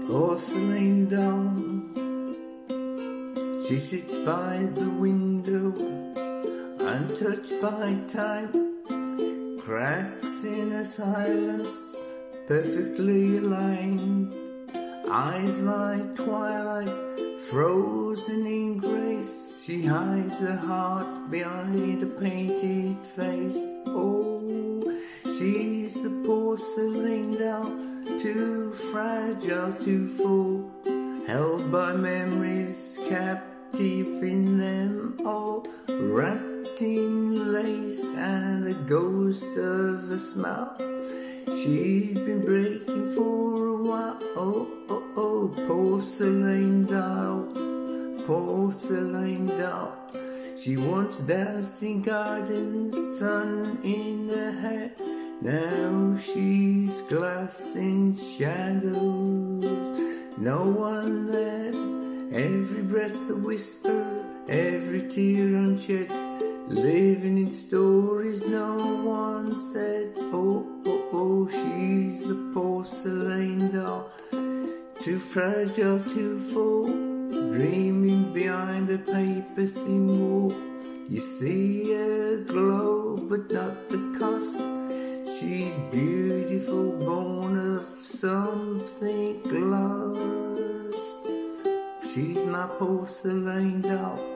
porcelain doll. She sits by the window, untouched by time, cracks in her silence, perfectly aligned. Eyes like twilight, frozen in grace. She hides her heart behind a painted face. Oh, she's the porcelain doll, too fragile to fall, held by memories, captive in them all, wrapped in lace and a ghost of a smile. She's been breaking for a while. Oh, oh, oh, porcelain doll, porcelain doll. She once danced in gardens, sun in her hair. Now she's glass in shadows, no one there. Every breath a whisper, every tear unshed, living in stories no one said. Oh, oh, oh, she's a porcelain doll, too fragile to fall, dreaming behind a paper thin wall. You see her glow, but not the cost. She's beautiful, born of something lost. She's my porcelain doll.